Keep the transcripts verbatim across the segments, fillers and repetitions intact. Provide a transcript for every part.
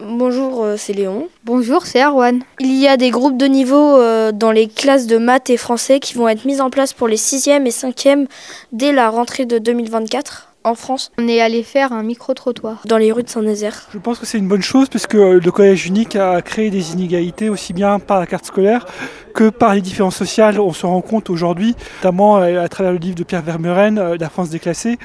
Bonjour, euh, c'est Léon. Bonjour, c'est Arwan. Il y a des groupes de niveau euh, dans les classes de maths et français qui vont être mis en place pour les sixième et cinquième dès la rentrée de deux mille vingt-quatre en France. On est allé faire un micro-trottoir dans les rues de Saint-Nazaire. Je pense que c'est une bonne chose parce que le collège unique a créé des inégalités aussi bien par la carte scolaire que par les différences sociales. On se rend compte aujourd'hui, notamment à travers le livre de Pierre Vermeuren, La France déclassée,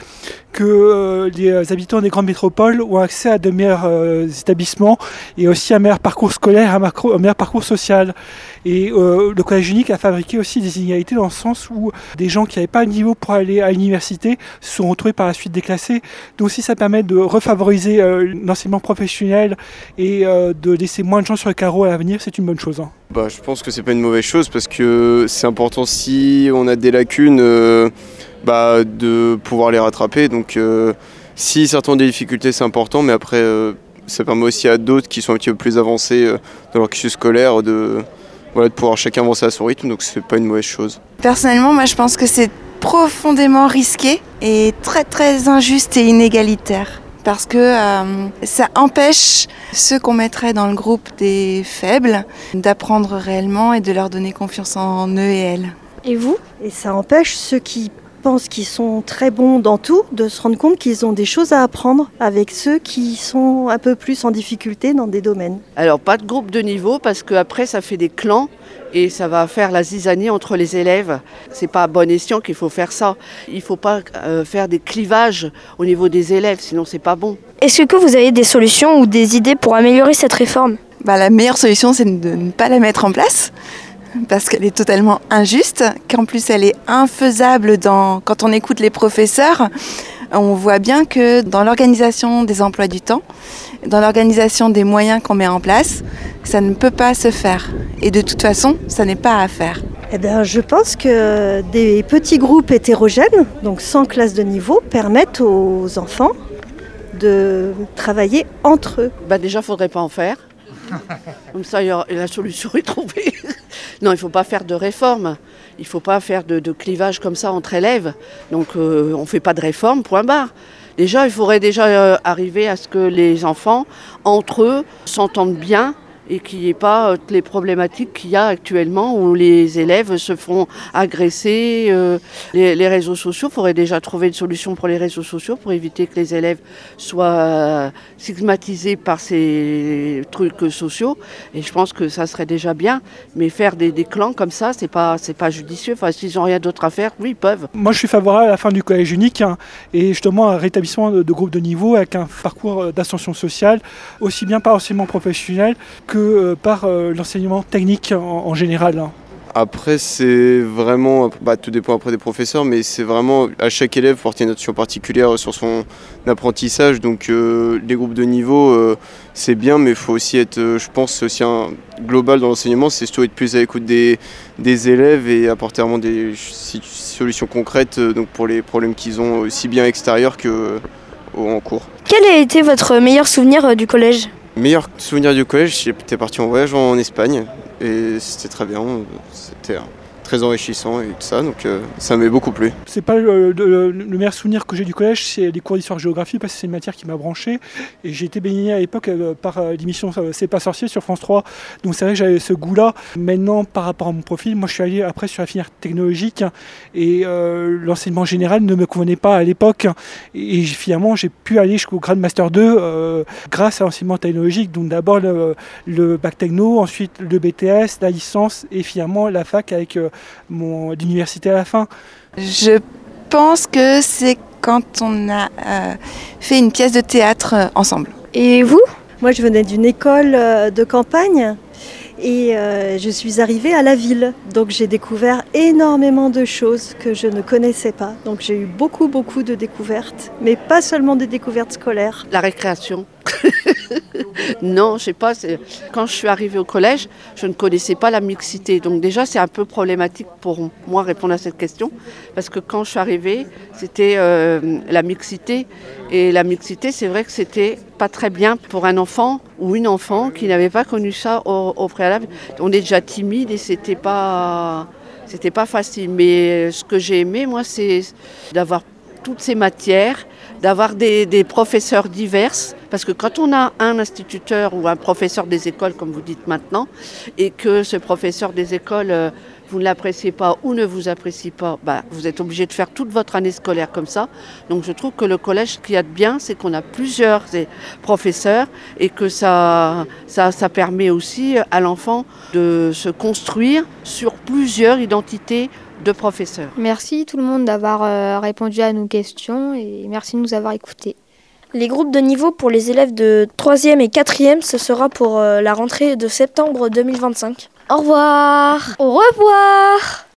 que les habitants des grandes métropoles ont accès à de meilleurs établissements et aussi à un meilleur parcours scolaire, à un meilleur parcours social. Et euh, le collège unique a fabriqué aussi des inégalités dans le sens où des gens qui n'avaient pas le niveau pour aller à l'université se sont retrouvés par la suite déclassés. Donc si ça permet de refavoriser euh, l'enseignement professionnel et euh, de laisser moins de gens sur le carreau à l'avenir, c'est une bonne chose. Hein. Bah, je pense que c'est pas une mauvaise chose parce que c'est important si on a des lacunes euh, bah, de pouvoir les rattraper. Donc euh, si certains ont des difficultés, c'est important, mais après euh, ça permet aussi à d'autres qui sont un petit peu plus avancés euh, dans leur cursus scolaire de Voilà, de pouvoir chacun avancer à son rythme, donc c'est pas une mauvaise chose. Personnellement, moi je pense que c'est profondément risqué et très très injuste et inégalitaire. Parce que euh, ça empêche ceux qu'on mettrait dans le groupe des faibles d'apprendre réellement et de leur donner confiance en eux et elles. Et vous ? Et ça empêche ceux qui pensent qu'ils sont très bons dans tout de se rendre compte qu'ils ont des choses à apprendre avec ceux qui sont un peu plus en difficulté dans des domaines. Alors pas de groupe de niveau parce qu'après ça fait des clans et ça va faire la zizanie entre les élèves. C'est pas à bon escient qu'il faut faire ça. Il faut pas euh, faire des clivages au niveau des élèves, sinon c'est pas bon. Est-ce que vous avez des solutions ou des idées pour améliorer cette réforme ? Bah, la meilleure solution c'est de ne pas la mettre en place. Parce qu'elle est totalement injuste, qu'en plus elle est infaisable dans, quand on écoute les professeurs. On voit bien que dans l'organisation des emplois du temps, dans l'organisation des moyens qu'on met en place, ça ne peut pas se faire. Et de toute façon, ça n'est pas à faire. Eh bien, je pense que des petits groupes hétérogènes, donc sans classe de niveau, permettent aux enfants de travailler entre eux. Bah déjà, il ne faudrait pas en faire. Comme ça, la solution est trouvée. Non, il ne faut pas faire de réforme. Il ne faut pas faire de, de clivage comme ça entre élèves. Donc, euh, on ne fait pas de réforme, point barre. Déjà, il faudrait déjà euh, arriver à ce que les enfants, entre eux, s'entendent bien et qu'il n'y ait pas euh, les problématiques qu'il y a actuellement où les élèves se font agresser. Euh, les, les réseaux sociaux, il faudrait déjà trouver une solution pour les réseaux sociaux pour éviter que les élèves soient euh, stigmatisés par ces trucs sociaux. Et je pense que ça serait déjà bien. Mais faire des, des clans comme ça, c'est pas, c'est pas judicieux. Enfin, s'ils n'ont rien d'autre à faire, oui, ils peuvent. Moi, je suis favorable à la fin du collège unique hein, et justement un rétablissement de, de groupes de niveau avec un parcours d'ascension sociale, aussi bien par l'enseignement professionnel que par euh, l'enseignement technique en, en général. Hein. Après, c'est vraiment, bah, tout dépend après des professeurs, mais c'est vraiment à chaque élève porter une attention particulière sur son apprentissage. Donc euh, les groupes de niveau, euh, c'est bien, mais il faut aussi être, euh, je pense, c'est aussi un global dans l'enseignement, c'est surtout être plus à l'écoute des, des élèves et apporter vraiment des solutions concrètes euh, donc pour les problèmes qu'ils ont aussi bien extérieurs qu'en euh, cours. Quel a été votre meilleur souvenir euh, du collège ? Meilleur souvenir du collège, j'étais parti en voyage en Espagne et c'était très bien, c'était très enrichissant et tout ça, donc euh, ça m'est beaucoup plu. C'est pas le, le, le meilleur souvenir que j'ai du collège, c'est les cours d'histoire-géographie parce que c'est une matière qui m'a branché et j'ai été baigné à l'époque euh, par euh, l'émission euh, C'est pas sorcier sur France trois, donc c'est vrai que j'avais ce goût-là. Maintenant, par rapport à mon profil, moi je suis allé après sur la filière technologique et euh, l'enseignement général ne me convenait pas à l'époque et, et finalement j'ai pu aller jusqu'au grade Master deux euh, grâce à l'enseignement technologique, donc d'abord le, le bac techno, ensuite le B T S, la licence et finalement la fac avec euh, Mon, l'université à la fin. Je pense que c'est quand on a euh, fait une pièce de théâtre euh, ensemble. Et vous ? Moi, je venais d'une école euh, de campagne et euh, je suis arrivée à la ville. Donc, j'ai découvert énormément de choses que je ne connaissais pas. Donc, j'ai eu beaucoup, beaucoup de découvertes, mais pas seulement des découvertes scolaires. La récréation. Non, je sais pas. C'est... Quand je suis arrivée au collège, je ne connaissais pas la mixité. Donc déjà, c'est un peu problématique pour moi répondre à cette question. Parce que quand je suis arrivée, c'était euh, la mixité. Et la mixité, c'est vrai que c'était pas très bien pour un enfant ou une enfant qui n'avait pas connu ça au, au préalable. On est déjà timide et c'était pas, c'était pas facile. Mais ce que j'ai aimé, moi, c'est d'avoir toutes ces matières d'avoir des, des professeurs divers, parce que quand on a un instituteur ou un professeur des écoles, comme vous dites maintenant, et que ce professeur des écoles, euh, vous ne l'appréciez pas ou ne vous apprécie pas, bah, vous êtes obligé de faire toute votre année scolaire comme ça. Donc je trouve que le collège, ce qu'il y a de bien, c'est qu'on a plusieurs professeurs et que ça, ça, ça permet aussi à l'enfant de se construire sur plusieurs identités de professeurs. Merci tout le monde d'avoir euh, répondu à nos questions et merci de nous avoir écoutés. Les groupes de niveau pour les élèves de troisième et quatrième, ce sera pour euh, la rentrée de septembre deux mille vingt-cinq. Au revoir. Au revoir.